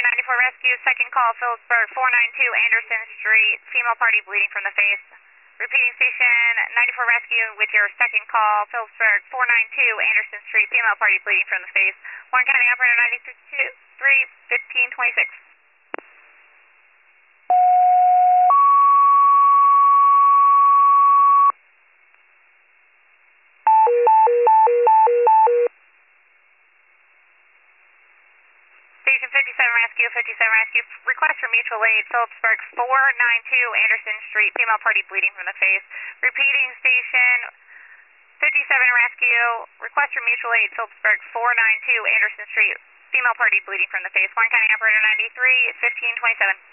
94 Rescue, second call, Phillipsburg, 492 Anderson Street, female party bleeding from the face. Repeating station, 94 Rescue with your second call, Phillipsburg, 492 Anderson Street, female party bleeding from the face. Warren County Operator 93 1526. Station 57 Rescue, 57 Rescue, request for mutual aid, Phillipsburg, 492 Anderson Street, female party bleeding from the face. Repeating station, 57 Rescue, request for mutual aid, Phillipsburg, 492 Anderson Street, female party bleeding from the face. Warren County Operator 93 1527.